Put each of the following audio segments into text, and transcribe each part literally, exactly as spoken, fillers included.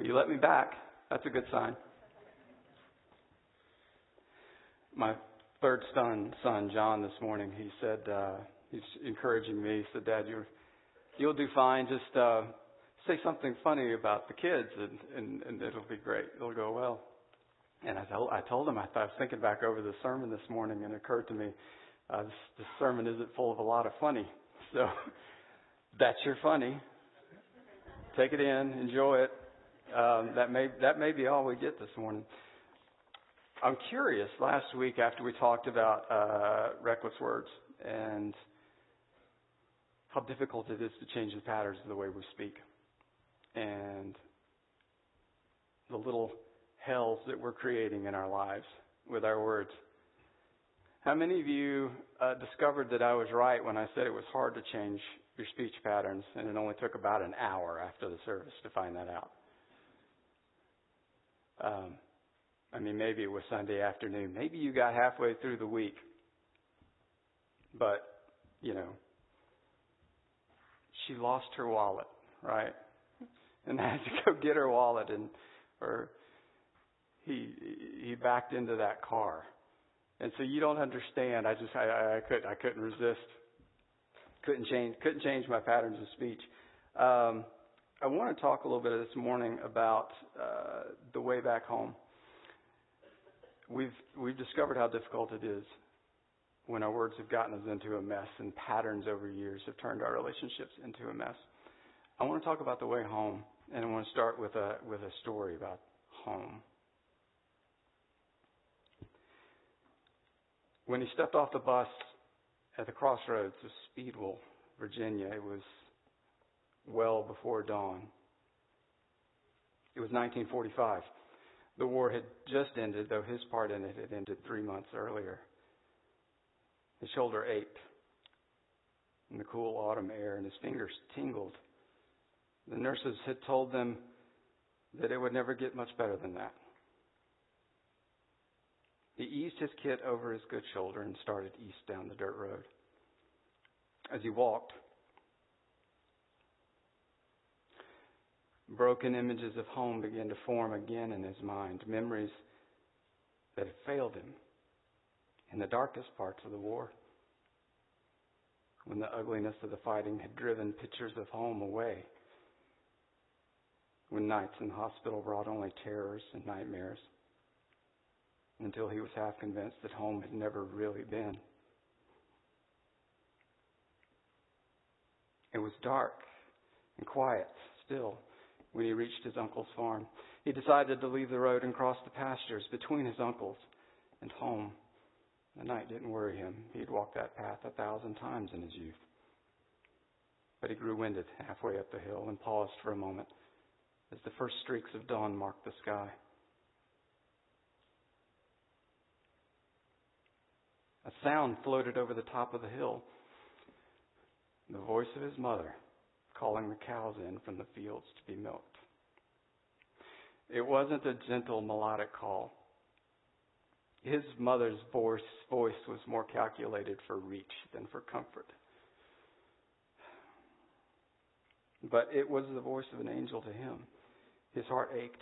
You let me back. That's a good sign. My third son, son John, this morning, he said, uh, he's encouraging me. He said, Dad, you're, you'll do fine. Just uh, say something funny about the kids, and, and, and it'll be great. It'll go well. And I told, I told him, I, thought, I was thinking back over the sermon this morning, and it occurred to me, uh, this, this sermon isn't full of a lot of funny. So that's your funny. Take it in, enjoy it. Um, that may that may be all we get this morning. I'm curious. Last week, after we talked about uh, reckless words and how difficult it is to change the patterns of the way we speak, and the little hells that we're creating in our lives with our words. How many of you uh, discovered that I was right when I said it was hard to change your speech patterns, and it only took about an hour after the service to find that out? Um, I mean, maybe it was Sunday afternoon. Maybe you got halfway through the week. But, you know, she lost her wallet, right? And I had to go get her wallet, and or he he backed into that car. And so you don't understand. I just I, I could I couldn't resist. Couldn't change couldn't change my patterns of speech. Um, I want to talk a little bit this morning about uh, the way back home. We've we've discovered how difficult it is when our words have gotten us into a mess, and patterns over years have turned our relationships into a mess. I want to talk about the way home, and I want to start with a with a story about home. When he stepped off the bus at the crossroads of Speedwell, Virginia, it was well before dawn. It was nineteen forty-five. The war had just ended, though his part in it had ended three months earlier. His shoulder ached in the cool autumn air, and his fingers tingled. The nurses had told them that it would never get much better than that. He eased his kit over his good shoulder and started east down the dirt road. As he walked, broken images of home began to form again in his mind, memories that had failed him in the darkest parts of the war, when the ugliness of the fighting had driven pictures of home away, when nights in the hospital brought only terrors and nightmares, until he was half convinced that home had never really been. It was dark and quiet still when he reached his uncle's farm. He decided to leave the road and cross the pastures between his uncle's and home. The night didn't worry him. He had walked that path a thousand times in his youth. But he grew winded halfway up the hill and paused for a moment as the first streaks of dawn marked the sky. A sound floated over the top of the hill. The voice of his mother calling the cows in from the fields to be milked. It wasn't a gentle melodic call. His mother's voice, voice was more calculated for reach than for comfort. But it was the voice of an angel to him. His heart ached,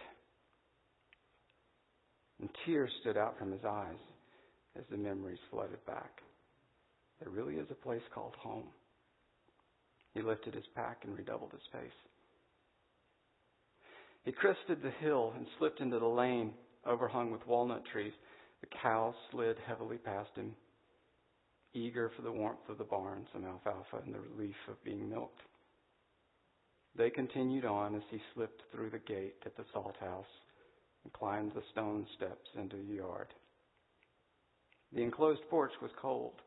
and tears stood out from his eyes as the memories flooded back. There really is a place called home. He lifted his pack and redoubled his pace. He crested the hill and slipped into the lane overhung with walnut trees. The cows slid heavily past him, eager for the warmth of the barn, some alfalfa, and the relief of being milked. They continued on as he slipped through the gate at the salt house and climbed the stone steps into the yard. The enclosed porch was cold,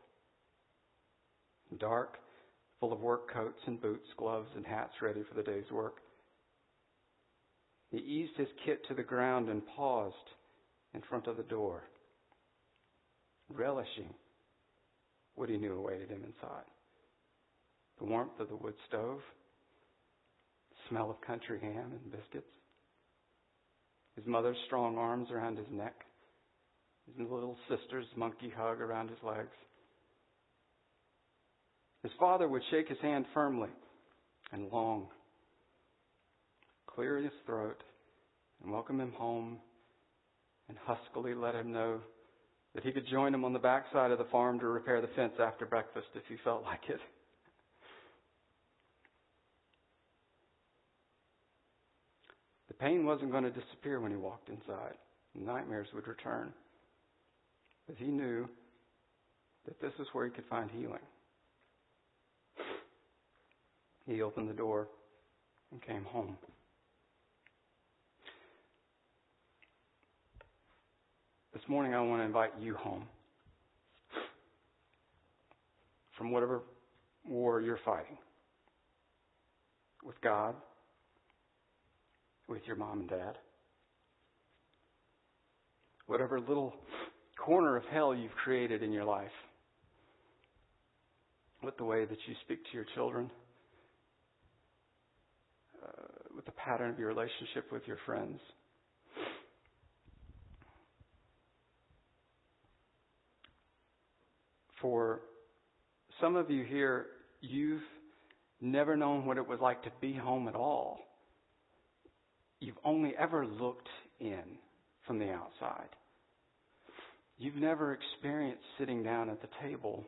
dark, full of work coats and boots, gloves and hats ready for the day's work. He eased his kit to the ground and paused in front of the door, relishing what he knew awaited him inside. The warmth of the wood stove, the smell of country ham and biscuits, his mother's strong arms around his neck, his little sister's monkey hug around his legs. His father would shake his hand firmly and long, clear his throat, and welcome him home and huskily let him know that he could join him on the backside of the farm to repair the fence after breakfast if he felt like it. The pain wasn't going to disappear when he walked inside. Nightmares would return. But he knew that this is where he could find healing. He opened the door and came home. This morning I want to invite you home from whatever war you're fighting. With God, with your mom and dad. Whatever little corner of hell you've created in your life. With the way that you speak to your children. Uh, with the pattern of your relationship with your friends. For some of you here, you've never known what it was like to be home at all. You've only ever looked in from the outside. You've never experienced sitting down at the table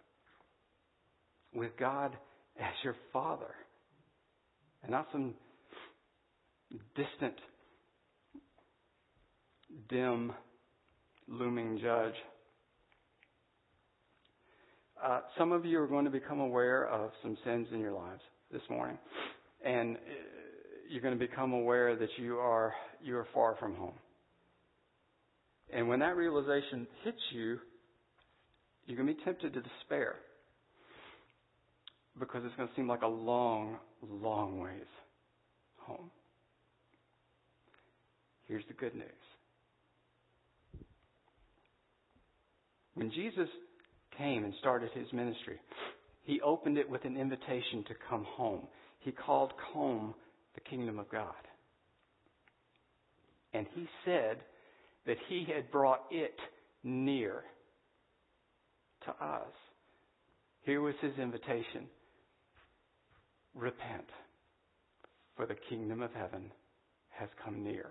with God as your Father. And not some distant, dim, looming judge. Uh, some of you are going to become aware of some sins in your lives this morning. And you're going to become aware that you are you are far from home. And when that realization hits you, you're going to be tempted to despair. Because it's going to seem like a long, long ways home. Here's the good news. When Jesus came and started his ministry, he opened it with an invitation to come home. He called home the kingdom of God. And he said that he had brought it near to us. Here was his invitation. Repent, for the kingdom of heaven has come near.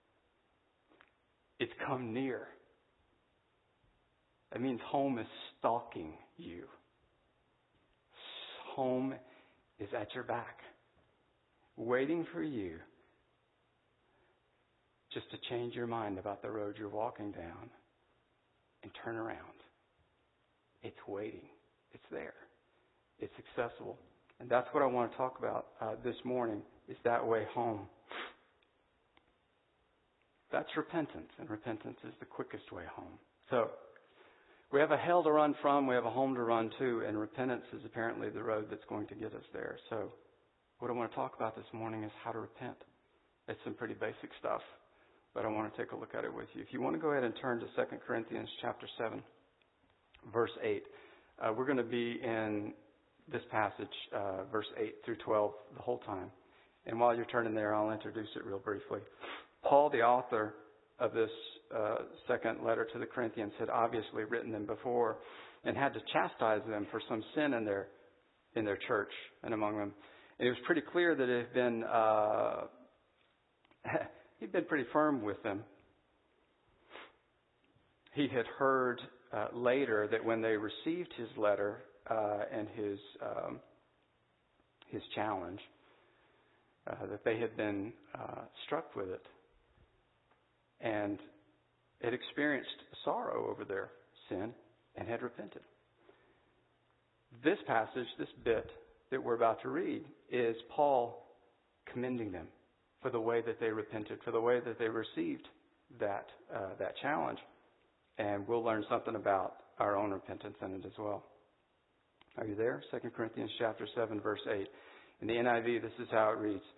It's come near. That means home is stalking you. Home is at your back, waiting for you just to change your mind about the road you're walking down and turn around. It's waiting. It's there. It's accessible. And that's what I want to talk about uh, this morning, is that way home. That's repentance, and repentance is the quickest way home. So, we have a hell to run from, we have a home to run to, and repentance is apparently the road that's going to get us there. So, what I want to talk about this morning is how to repent. It's some pretty basic stuff, but I want to take a look at it with you. If you want to go ahead and turn to Second Corinthians chapter seven, verse eight. Uh, we're going to be in this passage, uh, verse eight through twelve, the whole time. And while you're turning there, I'll introduce it real briefly. Paul, the author of this uh, second letter to the Corinthians, had obviously written them before and had to chastise them for some sin in their in their church and among them. And it was pretty clear that it had been uh, he'd been pretty firm with them. He had heard uh, later that when they received his letter uh, and his um, his challenge, uh, that they had been uh, struck with it and had experienced sorrow over their sin and had repented. This passage, this bit that we're about to read, is Paul commending them for the way that they repented, for the way that they received that uh, that challenge. And we'll learn something about our own repentance in it as well. Are you there? Second Corinthians chapter seven, verse eight. In the N I V, this is how it reads.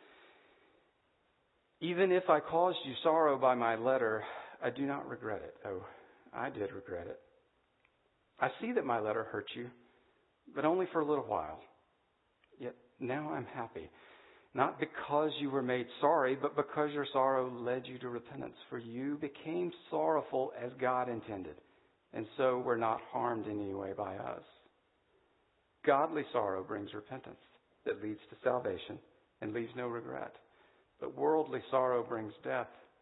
Even if I caused you sorrow by my letter, I do not regret it. Oh, I did regret it. I see that my letter hurt you, but only for a little while. Yet now I'm happy. Not because you were made sorry, but because your sorrow led you to repentance. For you became sorrowful as God intended, and so were not harmed in any way by us. Godly sorrow brings repentance that leads to salvation and leaves no regret. But worldly sorrow brings death.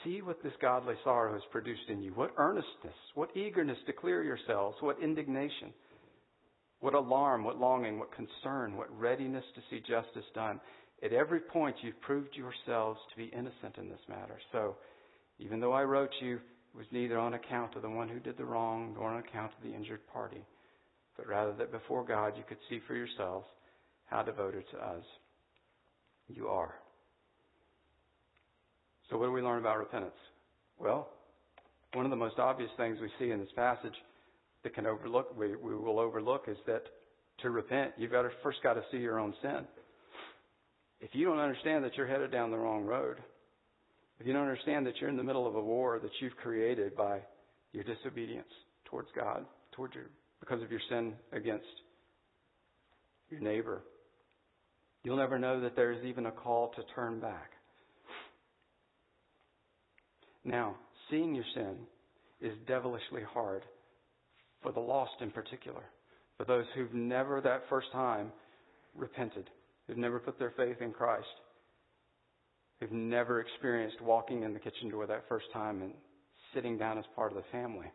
see what this godly sorrow has produced in you. What earnestness, what eagerness to clear yourselves, what indignation, what alarm, what longing, what concern, what readiness to see justice done. At every point, you've proved yourselves to be innocent in this matter. So, even though I wrote you, it was neither on account of the one who did the wrong nor on account of the injured party, but rather that before God you could see for yourselves how devoted to us you are. So what do we learn about repentance? Well, one of the most obvious things we see in this passage that can overlook, we, we will overlook, is that to repent, you've got to first got to see your own sin. If you don't understand that you're headed down the wrong road, if you don't understand that you're in the middle of a war that you've created by your disobedience towards God, towards your, because of your sin against your neighbor, you'll never know that there's even a call to turn back. Now, seeing your sin is devilishly hard for the lost in particular, for those who've never that first time repented, who've never put their faith in Christ, who've never experienced walking in the kitchen door that first time and sitting down as part of the family.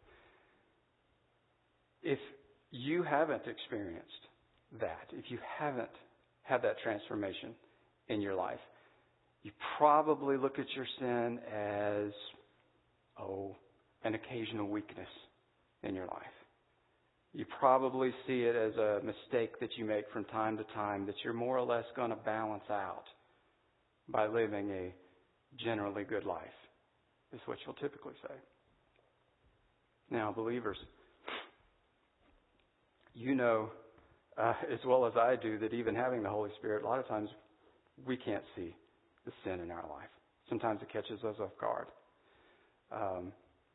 If you haven't experienced that, if you haven't had that transformation in your life, you probably look at your sin as, oh, an occasional weakness in your life. You probably see it as a mistake that you make from time to time that you're more or less going to balance out by living a generally good life, is what you'll typically say. Now, believers, you know uh, as well as I do that even having the Holy Spirit, a lot of times we can't see the sin in our life. Sometimes it catches us off guard. Um,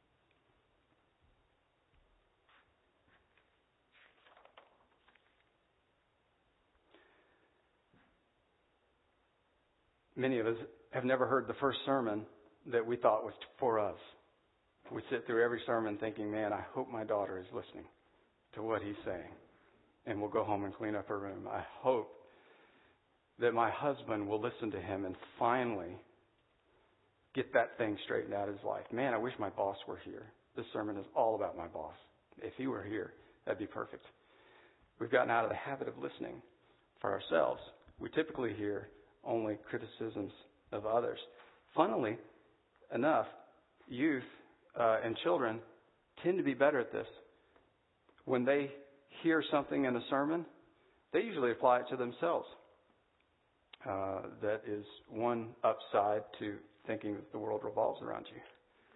many of us have never heard the first sermon that we thought was for us. We sit through every sermon thinking, man, I hope my daughter is listening to what he's saying. And we'll go home and clean up her room. I hope that my husband will listen to him and finally get that thing straightened out of his life. Man, I wish my boss were here. This sermon is all about my boss. If he were here, that'd be perfect. We've gotten out of the habit of listening for ourselves. We typically hear only criticisms of others. Funnily enough, youth uh, and children tend to be better at this. When they hear something in a sermon, they usually apply it to themselves. Uh, that is one upside to thinking that the world revolves around you.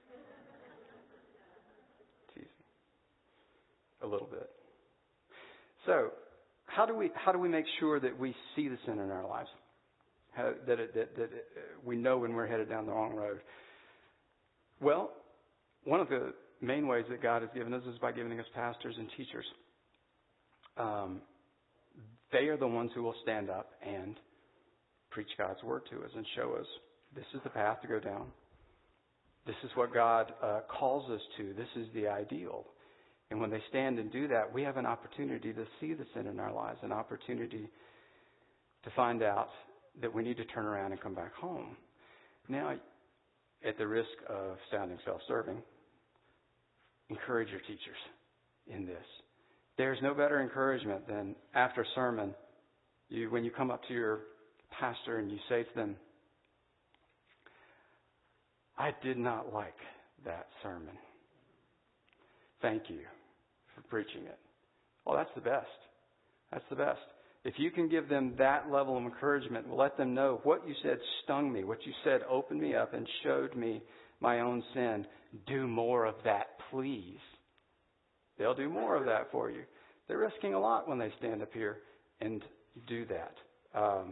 Teasing. A little bit. So, how do we how do we make sure that we see the sin in our lives? How, that, it, that, that it, we know when we're headed down the wrong road? Well, one of the main ways that God has given us is by giving us pastors and teachers. Um, they are the ones who will stand up and preach God's word to us and show us this is the path to go down. This is what God uh, calls us to. This is the ideal. And when they stand and do that, we have an opportunity to see the sin in our lives, an opportunity to find out that we need to turn around and come back home. Now, at the risk of sounding self-serving, encourage your teachers in this. There's no better encouragement than after a sermon, you, when you come up to your pastor and you say to them, I did not like that sermon. Thank you for preaching it. Well, that's the best. That's the best. If you can give them that level of encouragement, let them know what you said stung me, what you said opened me up and showed me my own sin. Do more of that, please. They'll do more of that for you. They're risking a lot when they stand up here and do that. Um,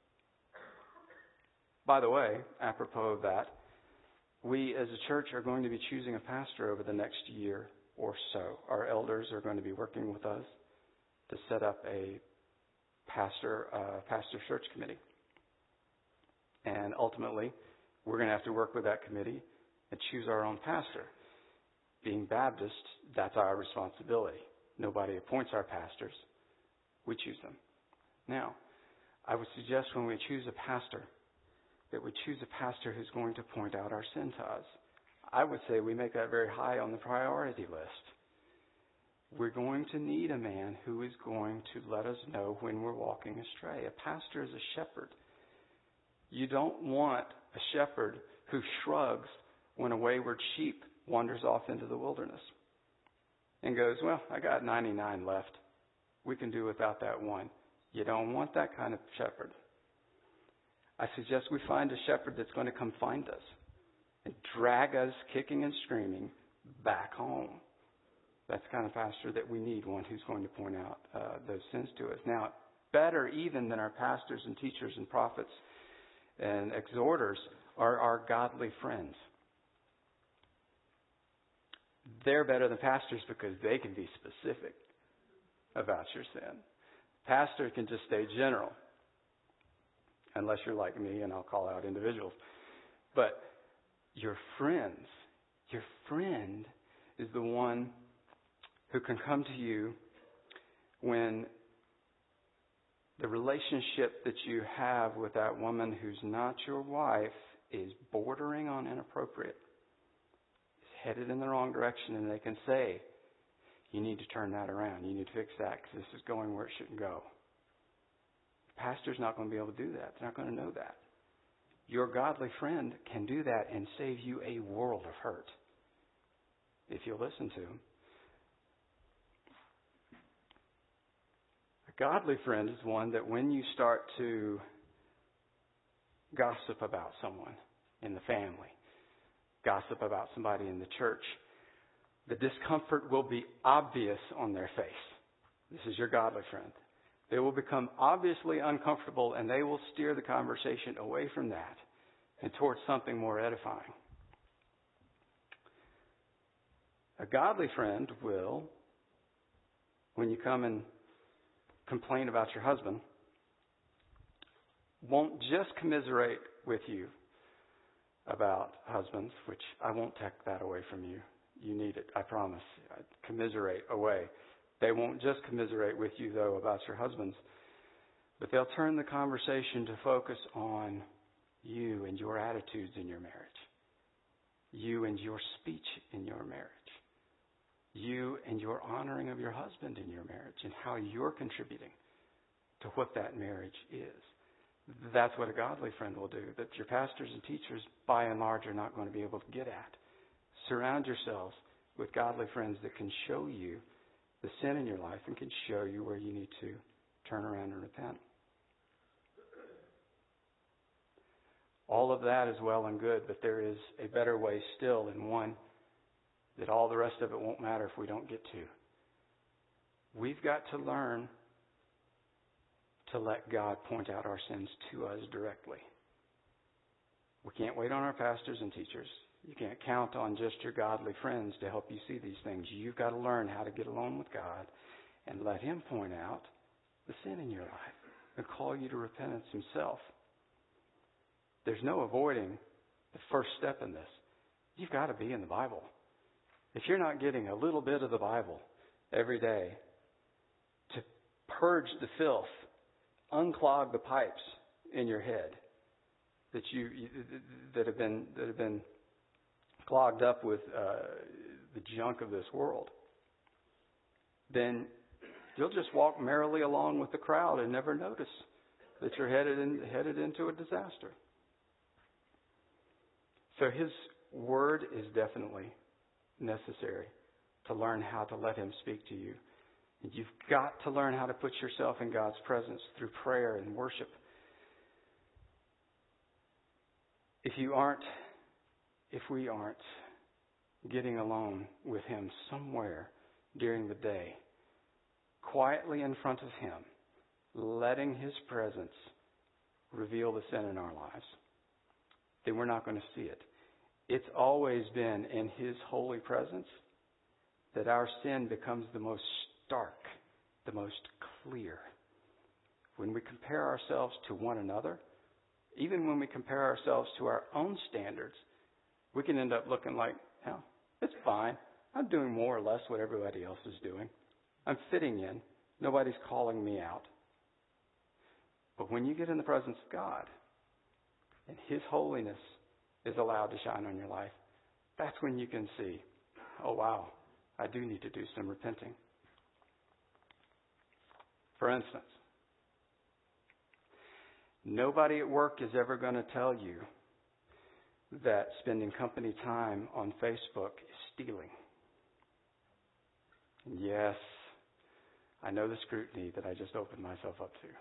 by the way, apropos of that, we as a church are going to be choosing a pastor over the next year or so. Our elders are going to be working with us to set up a pastor uh, pastor search committee. And ultimately, we're going to have to work with that committee and choose our own pastor. Being Baptist, that's our responsibility. Nobody appoints our pastors. We choose them. Now, I would suggest when we choose a pastor that we choose a pastor who's going to point out our sin to us. I would say we make that very high on the priority list. We're going to need a man who is going to let us know when we're walking astray. A pastor is a shepherd. You don't want a shepherd who shrugs when a wayward sheep wanders off into the wilderness and goes, well, I got ninety-nine left. We can do without that one. You don't want that kind of shepherd. I suggest we find a shepherd that's going to come find us and drag us kicking and screaming back home. That's the kind of pastor that we need, one who's going to point out uh, those sins to us. Now, better even than our pastors and teachers and prophets and exhorters are our godly friends. They're better than pastors because they can be specific about your sin. Pastor can just stay general, unless you're like me and I'll call out individuals. But your friends, your friend is the one who can come to you when the relationship that you have with that woman who's not your wife is bordering on inappropriate. It's headed in the wrong direction, and they can say, you need to turn that around. You need to fix that because this is going where it shouldn't go. The pastor's not going to be able to do that. They're not going to know that. Your godly friend can do that and save you a world of hurt if you'll listen to him. A godly friend is one that when you start to gossip about someone in the family, gossip about somebody in the church, the discomfort will be obvious on their face. This is your godly friend. They will become obviously uncomfortable, and they will steer the conversation away from that and towards something more edifying. A godly friend will, when you come and complain about your husband, won't just commiserate with you about husbands, which I won't take that away from you. You need it, I promise. Commiserate away. They won't just commiserate with you, though, about your husbands, but they'll turn the conversation to focus on you and your attitudes in your marriage, you and your speech in your marriage, you and your honoring of your husband in your marriage, and how you're contributing to what that marriage is. That's what a godly friend will do, that your pastors and teachers, by and large, are not going to be able to get at. Surround yourselves with godly friends that can show you the sin in your life and can show you where you need to turn around and repent. All of that is well and good, but there is a better way still, and one that all the rest of it won't matter if we don't get to. We've got to learn to let God point out our sins to us directly. We can't wait on our pastors and teachers. You can't count on just your godly friends to help you see these things. You've got to learn how to get alone with God and let Him point out the sin in your life and call you to repentance Himself. There's no avoiding the first step in this. You've got to be in the Bible. If you're not getting a little bit of the Bible every day to purge the filth, unclog the pipes in your head that you that have been that have been clogged up with uh, the junk of this world, then you'll just walk merrily along with the crowd and never notice that you're headed in, headed into a disaster. So His Word is definitely necessary to learn how to let Him speak to you. And you've got to learn how to put yourself in God's presence through prayer and worship. If you aren't, if we aren't getting alone with Him somewhere during the day, quietly in front of Him, letting His presence reveal the sin in our lives, then we're not going to see it. It's always been in His holy presence that our sin becomes the most stark, the most clear. When we compare ourselves to one another, even when we compare ourselves to our own standards, we can end up looking like, hell, it's fine. I'm doing more or less what everybody else is doing. I'm fitting in. Nobody's calling me out. But when you get in the presence of God, and His holiness is allowed to shine on your life, that's when you can see, oh wow, I do need to do some repenting. For instance, nobody at work is ever going to tell you that spending company time on Facebook is stealing. And yes, I know the scrutiny that I just opened myself up to.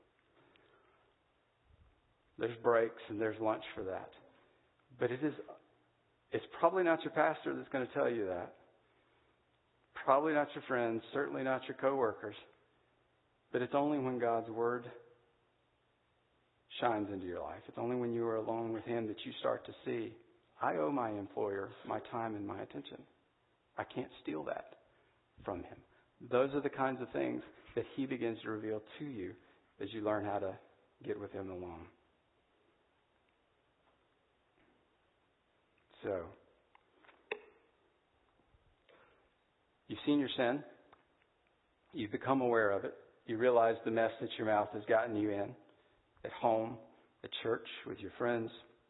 There's breaks and there's lunch for that. But it is, it's probably not your pastor that's going to tell you that. Probably not your friends, certainly not your coworkers. But it's only when God's Word shines into your life. It's only when you are alone with Him that you start to see, I owe my employer my time and my attention. I can't steal that from him. Those are the kinds of things that He begins to reveal to you as you learn how to get with Him alone. So, you've seen your sin. You've become aware of it. You realize the mess that your mouth has gotten you in. At home, at church, with your friends.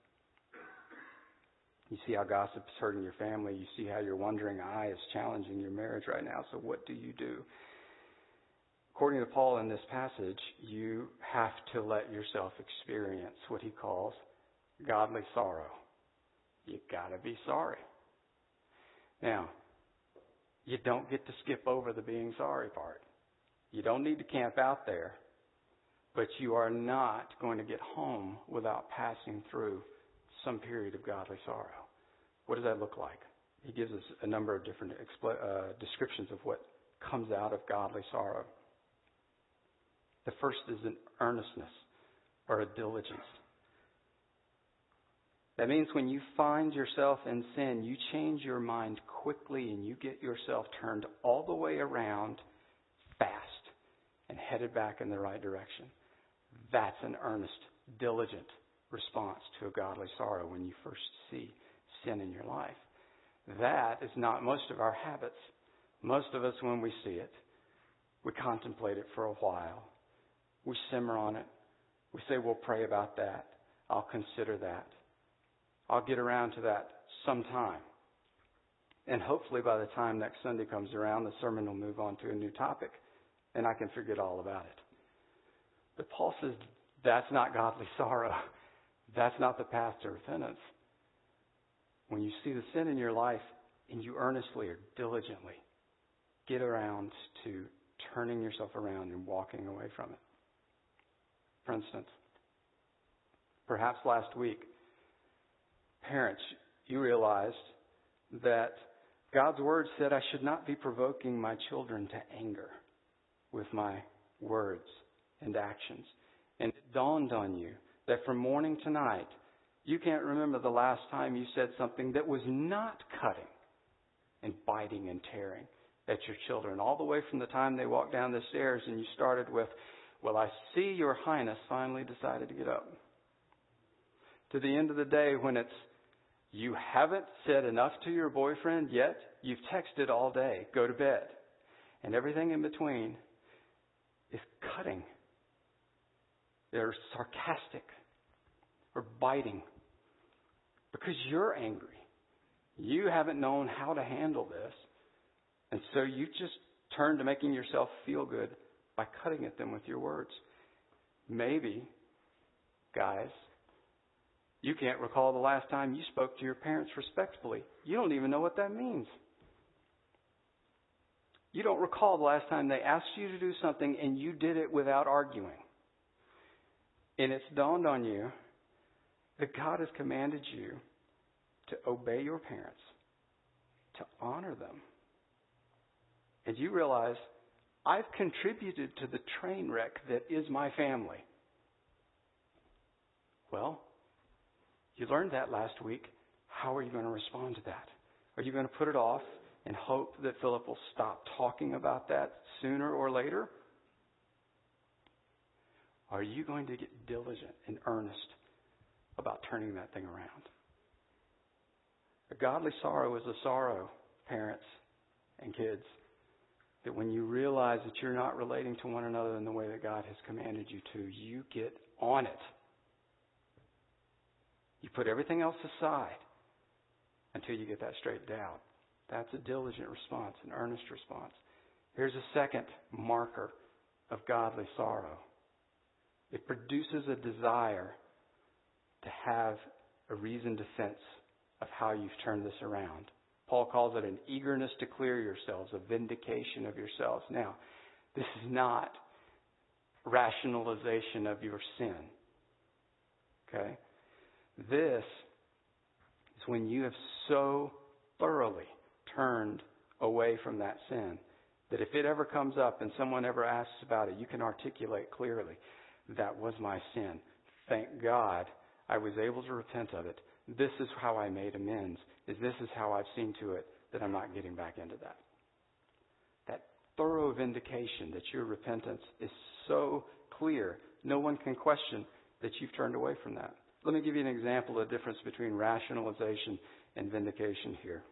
You see how gossip is hurting your family. You see how your wandering eye is challenging your marriage right now. So what do you do? According to Paul in this passage, you have to let yourself experience what he calls godly sorrow. You gotta be sorry. Now, you don't get to skip over the being sorry part. You don't need to camp out there. But you are not going to get home without passing through some period of godly sorrow. What does that look like? He gives us a number of different expl- uh, descriptions of what comes out of godly sorrow. The first is an earnestness or a diligence. That means when you find yourself in sin, you change your mind quickly and you get yourself turned all the way around fast and headed back in the right direction. That's an earnest, diligent response to a godly sorrow when you first see sin in your life. That is not most of our habits. Most of us, when we see it, we contemplate it for a while. We simmer on it. We say, we'll pray about that. I'll consider that. I'll get around to that sometime. And hopefully by the time next Sunday comes around, the sermon will move on to a new topic, and I can forget all about it. But Paul says that's not godly sorrow. That's not the path to repentance. When you see the sin in your life and you earnestly or diligently get around to turning yourself around and walking away from it. For instance, perhaps last week, parents, you realized that God's Word said I should not be provoking my children to anger with my words and actions. And it dawned on you that from morning to night, you can't remember the last time you said something that was not cutting and biting and tearing at your children, all the way from the time they walked down the stairs and you started with, well, I see Your Highness finally decided to get up. To the end of the day when it's, you haven't said enough to your boyfriend yet, you've texted all day, go to bed. And everything in between is cutting. They're sarcastic or biting because you're angry. You haven't known how to handle this. And so you just turn to making yourself feel good by cutting at them with your words. Maybe, guys, you can't recall the last time you spoke to your parents respectfully. You don't even know what that means. You don't recall the last time they asked you to do something and you did it without arguing. And it's dawned on you that God has commanded you to obey your parents, to honor them. And you realize, I've contributed to the train wreck that is my family. Well, you learned that last week. How are you going to respond to that? Are you going to put it off and hope that Philip will stop talking about that sooner or later? Are you going to get diligent and earnest about turning that thing around? A godly sorrow is a sorrow, parents and kids, that when you realize that you're not relating to one another in the way that God has commanded you to, you get on it. put everything else aside until you get that straightened out. That's a diligent response, an earnest response. Here's a second marker of godly sorrow. It produces a desire to have a reasoned defense of how you've turned this around. Paul calls it an eagerness to clear yourselves, a vindication of yourselves. Now, this is not rationalization of your sin. Okay? This is when you have so thoroughly turned away from that sin that if it ever comes up and someone ever asks about it, you can articulate clearly, that was my sin. Thank God I was able to repent of it. This is how I made amends. Is This is how I've seen to it that I'm not getting back into that. That thorough vindication that your repentance is so clear, no one can question that you've turned away from that. Let me give you an example of the difference between rationalization and vindication here.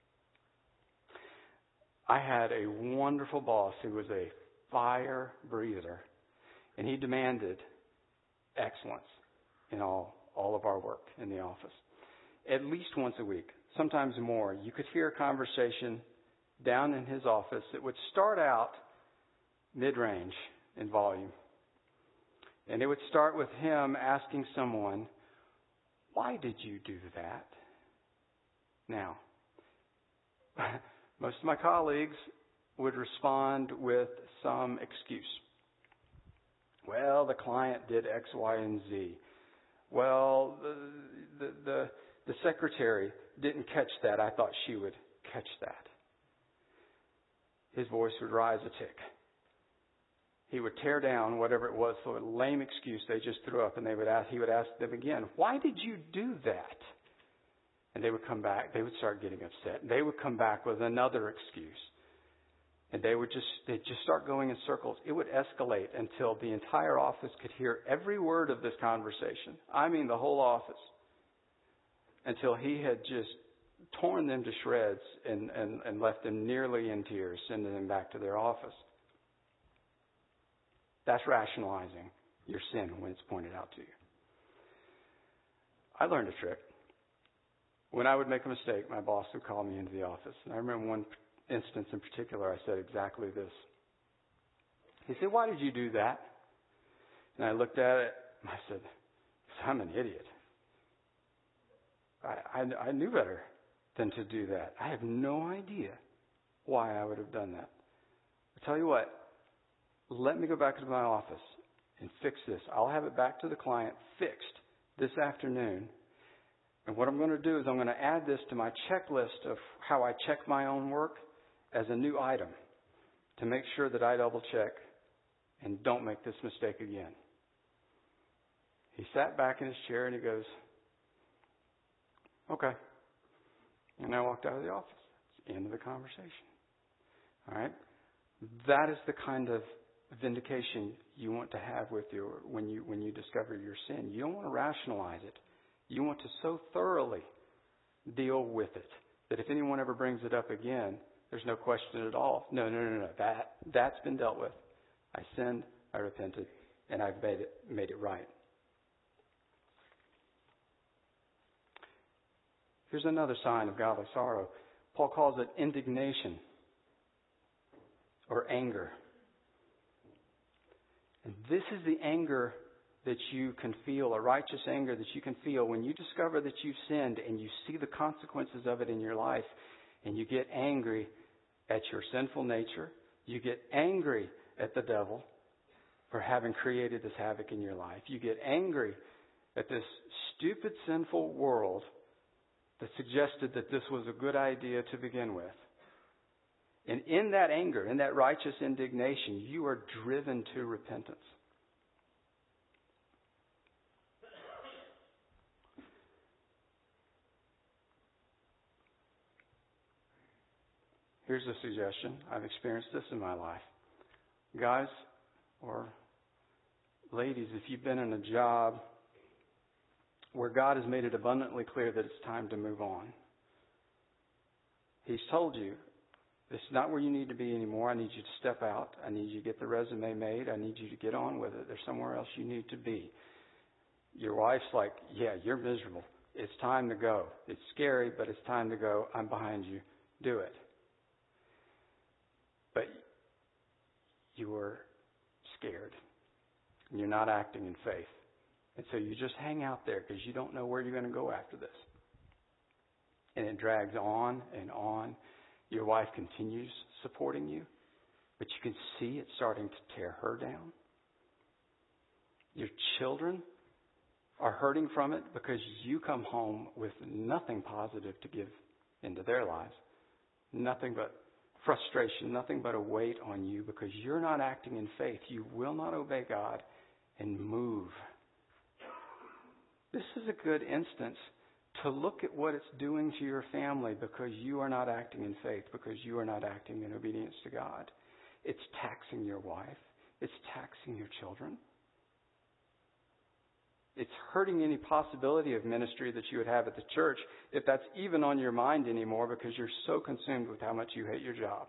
I had a wonderful boss who was a fire breather, and he demanded excellence in all, all of our work in the office. At least once a week, sometimes more, you could hear a conversation down in his office that would start out mid-range in volume. And it would start with him asking someone, "Why did you do that?" Now, most of my colleagues would respond with some excuse. Well, the client did X, Y, and Z. Well, the, the, the, the secretary didn't catch that. I thought she would catch that. His voice would rise a tick. He would tear down whatever it was, so a lame excuse they just threw up, and they would ask, he would ask them again, "Why did you do that?" And they would come back. They would start getting upset. They would come back with another excuse. And they would just, they'd just start going in circles. It would escalate until the entire office could hear every word of this conversation. I mean the whole office. Until he had just torn them to shreds and, and, and left them nearly in tears, sending them back to their office. That's rationalizing your sin when it's pointed out to you. I learned a trick. When I would make a mistake, my boss would call me into the office. And I remember one instance in particular, I said exactly this. He said, "Why did you do that?" And I looked at it, and I said, "Because I'm an idiot. I, I, I knew better than to do that. I have no idea why I would have done that. I tell you what, let me go back to my office and fix this. I'll have it back to the client fixed this afternoon. And what I'm going to do is I'm going to add this to my checklist of how I check my own work as a new item to make sure that I double check and don't make this mistake again." He sat back in his chair and he goes, "Okay." And I walked out of the office. That's the end of the conversation. All right? That is the kind of vindication you want to have with your when you when you discover your sin. You don't want to rationalize it. You want to so thoroughly deal with it that if anyone ever brings it up again, there's no question at all. No, no, no, no. That that's been dealt with. I sinned, I repented, and I've made it made it right. Here's another sign of godly sorrow. Paul calls it indignation or anger. And this is the anger that you can feel, a righteous anger that you can feel when you discover that you've sinned and you see the consequences of it in your life, and you get angry at your sinful nature. You get angry at the devil for having created this havoc in your life. You get angry at this stupid, sinful world that suggested that this was a good idea to begin with. And in that anger, in that righteous indignation, you are driven to repentance. Here's a suggestion. I've experienced this in my life. Guys or ladies, if you've been in a job where God has made it abundantly clear that it's time to move on, He's told you, this is not where you need to be anymore. I need you to step out. I need you to get the resume made. I need you to get on with it. There's somewhere else you need to be. Your wife's like, "Yeah, you're miserable. It's time to go. It's scary, but it's time to go. I'm behind you. Do it. But you were scared. And you're not acting in faith. And so you just hang out there because you don't know where you're going to go after this. And it drags on and on. Your wife continues supporting you, but you can see it starting to tear her down. Your children are hurting from it because you come home with nothing positive to give into their lives. Nothing but frustration, nothing but a weight on you because you're not acting in faith. You will not obey God and move. This is a good instance to look at what it's doing to your family because you are not acting in faith, because you are not acting in obedience to God. It's taxing your wife. It's taxing your children. It's hurting any possibility of ministry that you would have at the church if that's even on your mind anymore because you're so consumed with how much you hate your job.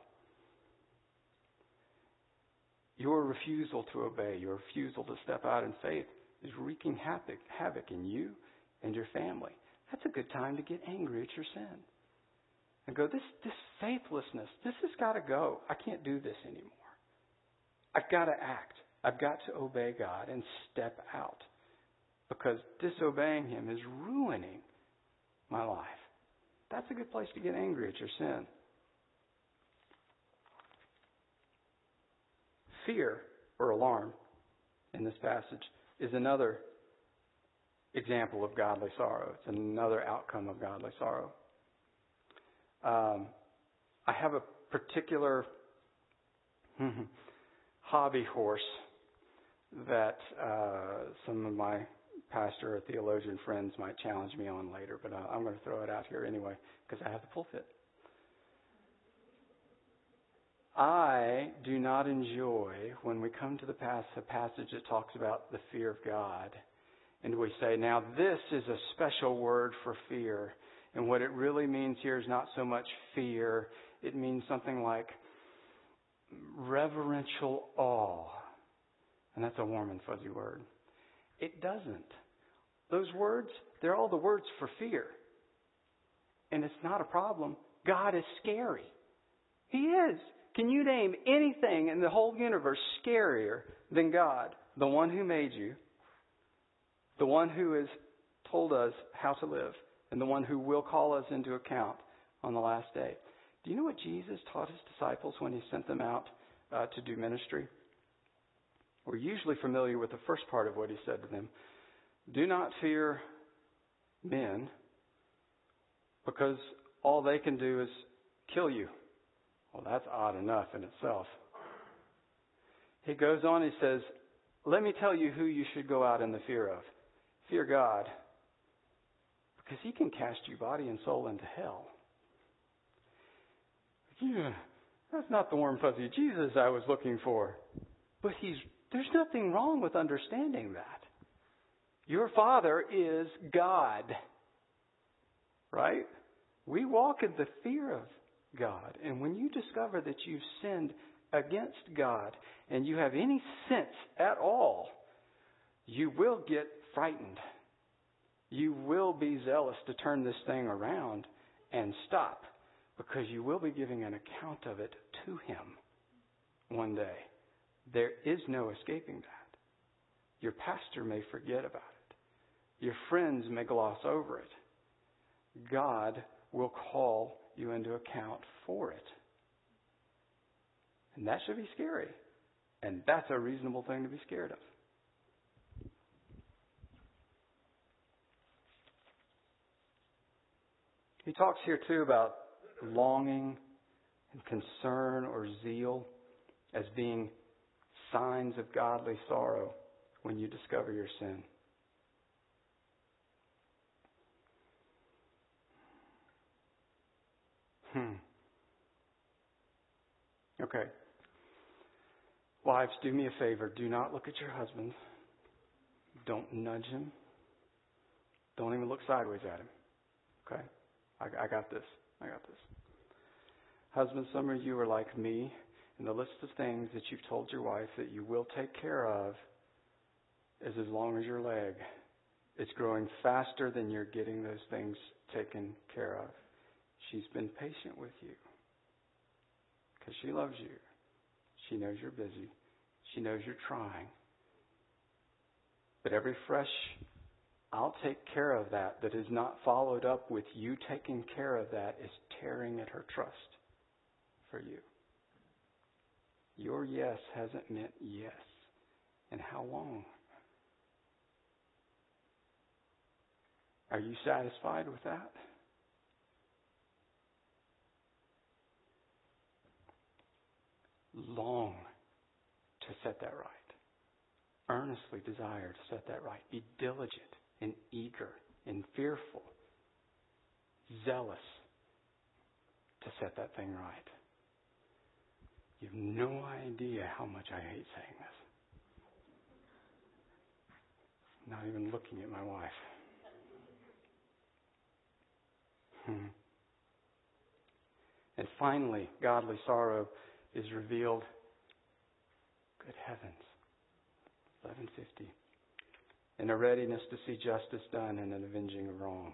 Your refusal to obey, your refusal to step out in faith is wreaking havoc, havoc in you and your family. That's a good time to get angry at your sin. And go, this, this faithlessness, this has got to go. I can't do this anymore. I've got to act. I've got to obey God and step out. Because disobeying Him is ruining my life. That's a good place to get angry at your sin. Fear or alarm in this passage is another example of godly sorrow. It's another outcome of godly sorrow. Um, I have a particular hobby horse that uh, some of my pastor or theologian friends might challenge me on later, but uh, I'm going to throw it out here anyway because I have the pulpit. I do not enjoy when we come to the pas- a passage that talks about the fear of God, and we say, now this is a special word for fear, and what it really means here is not so much fear, it means something like reverential awe, and that's a warm and fuzzy word. It doesn't. Those words, they're all the words for fear. And it's not a problem. God is scary. He is. Can you name anything in the whole universe scarier than God? The one who made you, the one who has told us how to live, and the one who will call us into account on the last day. Do you know what Jesus taught His disciples when He sent them out uh, to do ministry? We're usually familiar with the first part of what He said to them. Do not fear men, because all they can do is kill you. Well, that's odd enough in itself. He goes on, he says, let me tell you who you should go out in the fear of. Fear God, because He can cast you body and soul into hell. Yeah, that's not the warm, fuzzy Jesus I was looking for. But he's there's nothing wrong with understanding that. Your Father is God. Right? We walk in the fear of God. And when you discover that you've sinned against God and you have any sense at all, you will get frightened. You will be zealous to turn this thing around and stop, because you will be giving an account of it to Him one day. There is no escaping that. Your pastor may forget about it. Your friends may gloss over it. God will call you into account for it. And that should be scary. And that's a reasonable thing to be scared of. He talks here too about longing and concern or zeal as being signs of godly sorrow when you discover your sin. Hmm. Okay. Wives, do me a favor. Do not look at your husband. Don't nudge him. Don't even look sideways at him. Okay? I, I got this. I got this. Husbands, some of you are like me, and the list of things that you've told your wife that you will take care of is as long as your leg. It's growing faster than you're getting those things taken care of. She's been patient with you because she loves you. She knows you're busy. She knows you're trying. But every fresh, I'll take care of that, that is not followed up with you taking care of that, is tearing at her trust for you. Your yes hasn't meant yes. And how long? Are you satisfied with that? Long to set that right. Earnestly desire to set that right. Be diligent and eager and fearful, zealous to set that thing right. You have no idea how much I hate saying this. Not even looking at my wife. Hmm. And finally, godly sorrow is revealed. Good heavens. eleven fifty. In a readiness to see justice done and an avenging of wrong.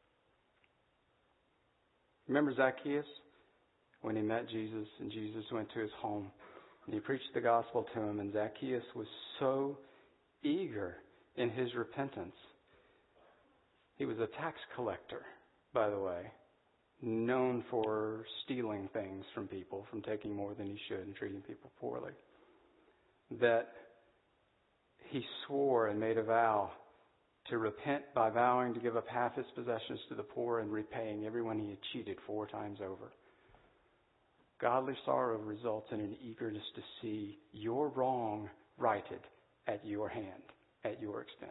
Remember Zacchaeus? When he met Jesus and Jesus went to his home and he preached the gospel to him, and Zacchaeus was so eager in his repentance. He was a tax collector, by the way, known for stealing things from people, from taking more than he should and treating people poorly. That he swore and made a vow to repent by vowing to give up half his possessions to the poor and repaying everyone he had cheated four times over. Godly sorrow results in an eagerness to see your wrong righted at your hand, at your expense.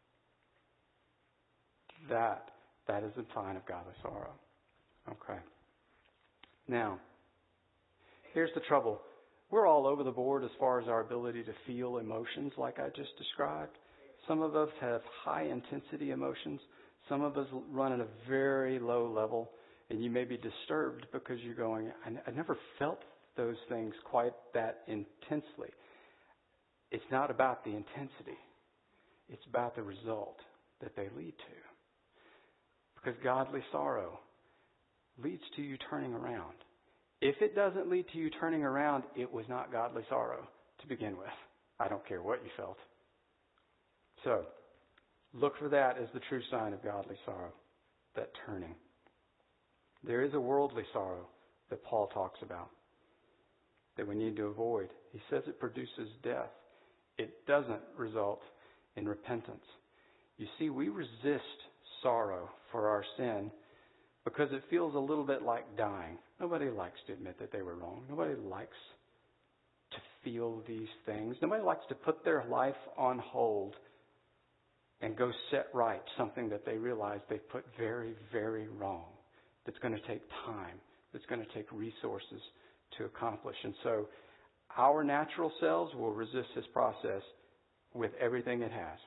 That, that is a sign of godly sorrow. Okay. Now, here's the trouble. We're all over the board as far as our ability to feel emotions like I just described. Some of us have high intensity emotions. Some of us run at a very low level. And you may be disturbed because you're going, I, I never felt those things quite that intensely. It's not about the intensity. It's about the result that they lead to. Because godly sorrow leads to you turning around. If it doesn't lead to you turning around, it was not godly sorrow to begin with. I don't care what you felt. So, look for that as the true sign of godly sorrow, that turning. There is a worldly sorrow that Paul talks about that we need to avoid. He says it produces death. It doesn't result in repentance. You see, we resist sorrow for our sin because it feels a little bit like dying. Nobody likes to admit that they were wrong. Nobody likes to feel these things. Nobody likes to put their life on hold and go set right something that they realize they put very, very wrong. That's going to take time. That's going to take resources to accomplish. And so our natural selves will resist this process with everything it has.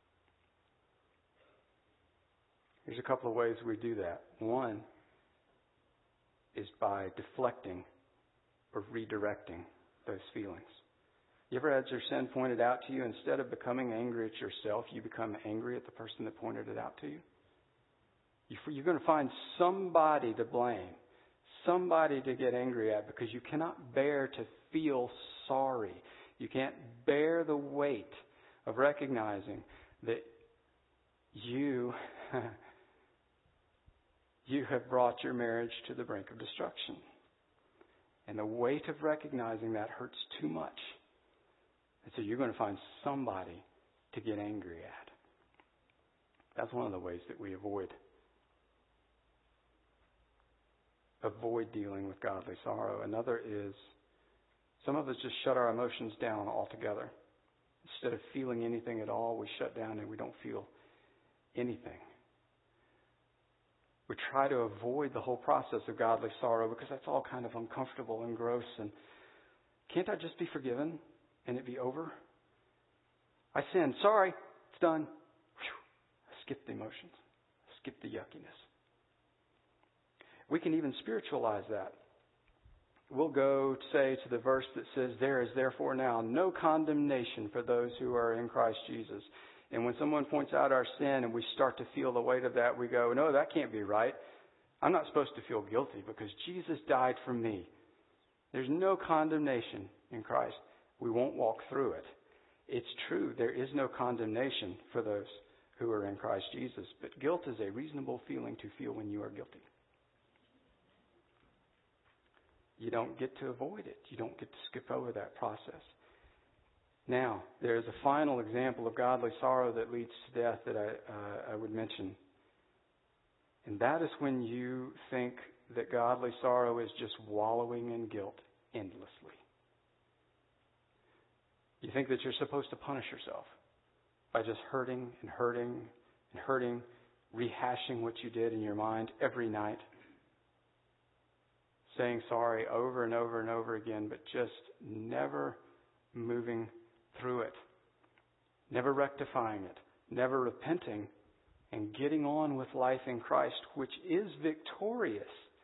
Here's a couple of ways we do that. One is by deflecting or redirecting those feelings. You ever had your sin pointed out to you? Instead of becoming angry at yourself, you become angry at the person that pointed it out to you? You're going to find somebody to blame, somebody to get angry at, because you cannot bear to feel sorry. You can't bear the weight of recognizing that you, you have brought your marriage to the brink of destruction. And the weight of recognizing that hurts too much. And so you're going to find somebody to get angry at. That's one of the ways that we avoid Avoid dealing with godly sorrow. Another is, some of us just shut our emotions down altogether. Instead of feeling anything at all, we shut down and we don't feel anything. We try to avoid the whole process of godly sorrow because that's all kind of uncomfortable and gross. And can't I just be forgiven and it be over? I sinned. Sorry. It's done. Whew. I skipped the emotions. I skipped the yuckiness. We can even spiritualize that. We'll go, say, to the verse that says, there is therefore now no condemnation for those who are in Christ Jesus. And when someone points out our sin and we start to feel the weight of that, we go, no, that can't be right. I'm not supposed to feel guilty because Jesus died for me. There's no condemnation in Christ. We won't walk through it. It's true, there is no condemnation for those who are in Christ Jesus. But guilt is a reasonable feeling to feel when you are guilty. You don't get to avoid it. You don't get to skip over that process. Now, there's a final example of godly sorrow that leads to death that I, uh, I would mention. And that is when you think that godly sorrow is just wallowing in guilt endlessly. You think that you're supposed to punish yourself by just hurting and hurting and hurting, rehashing what you did in your mind every night, saying sorry over and over and over again, but just never moving through it, never rectifying it, never repenting and getting on with life in Christ, which is victorious.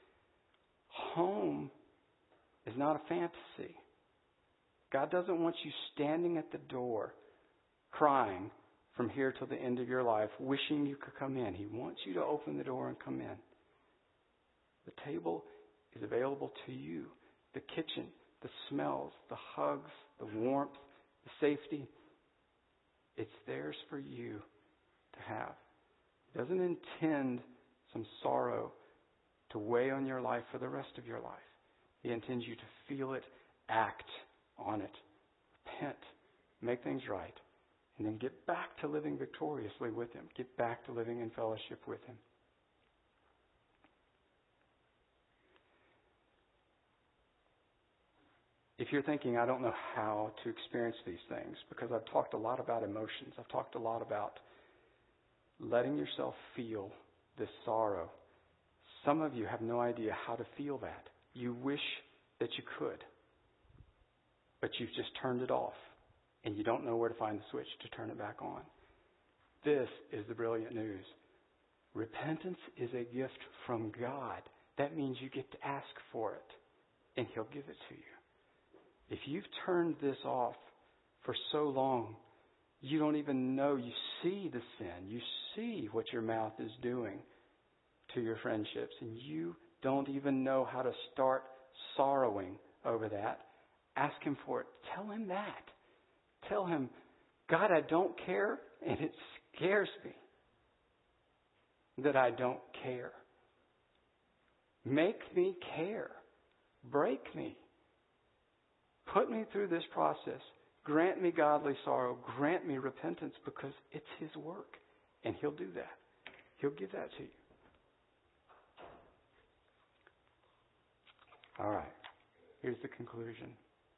Home is not a fantasy. God doesn't want you standing at the door crying from here till the end of your life, wishing you could come in. He wants you to open the door and come in. The table is available to you. The kitchen, the smells, the hugs, the warmth, the safety, it's theirs for you to have. He doesn't intend some sorrow to weigh on your life for the rest of your life. He intends you to feel it, act on it, repent, make things right, and then get back to living victoriously with Him. Get back to living in fellowship with Him. If you're thinking, I don't know how to experience these things, because I've talked a lot about emotions. I've talked a lot about letting yourself feel this sorrow. Some of you have no idea how to feel that. You wish that you could, but you've just turned it off, and you don't know where to find the switch to turn it back on. This is the brilliant news. Repentance is a gift from God. That means you get to ask for it, and He'll give it to you. If you've turned this off for so long, you don't even know. You see the sin. You see what your mouth is doing to your friendships, and you don't even know how to start sorrowing over that. Ask Him for it. Tell Him that. Tell Him, God, I don't care, and it scares me that I don't care. Make me care. Break me. Put me through this process. Grant me godly sorrow. Grant me repentance, because it's His work. And He'll do that. He'll give that to you. All right. Here's the conclusion.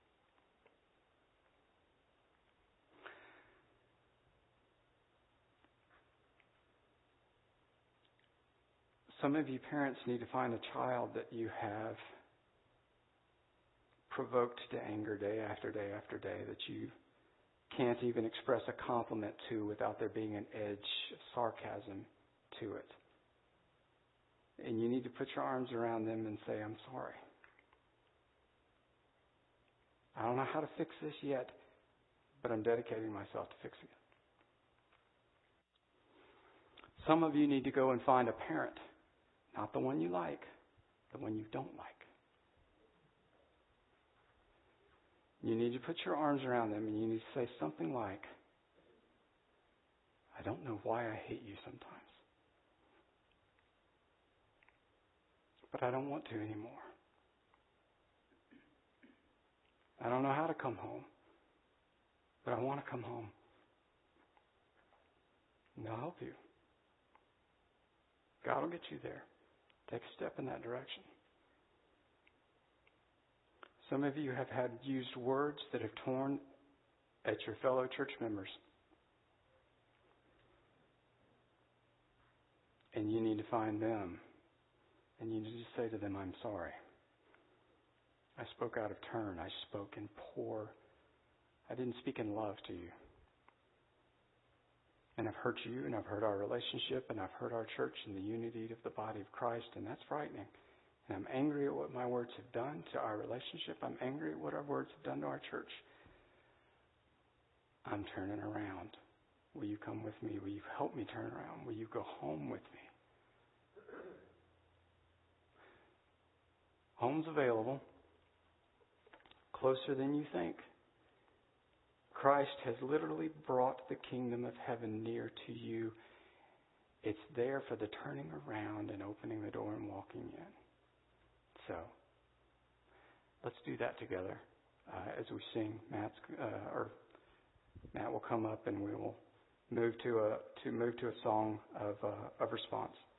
Some of you parents need to find a child that you have provoked to anger day after day after day, that you can't even express a compliment to without there being an edge of sarcasm to it. And you need to put your arms around them and say, I'm sorry. I don't know how to fix this yet, but I'm dedicating myself to fixing it. Some of you need to go and find a parent, not the one you like, the one you don't like. You need to put your arms around them and you need to say something like, I don't know why I hate you sometimes, but I don't want to anymore. I don't know how to come home, but I want to come home. And I'll help you. God will get you there. Take a step in that direction. Some of you have had used words that have torn at your fellow church members. And you need to find them. And you need to say to them, I'm sorry. I spoke out of turn. I spoke in poor. I didn't speak in love to you. And I've hurt you, and I've hurt our relationship, and I've hurt our church and the unity of the body of Christ, and that's frightening. And I'm angry at what my words have done to our relationship. I'm angry at what our words have done to our church. I'm turning around. Will you come with me? Will you help me turn around? Will you go home with me? Home's available, closer than you think. Christ has literally brought the kingdom of heaven near to you. It's there for the turning around and opening the door and walking in. So, let's do that together uh, as we sing. Matt's, uh, or Matt will come up and we will move to a to move to a song of uh, of response.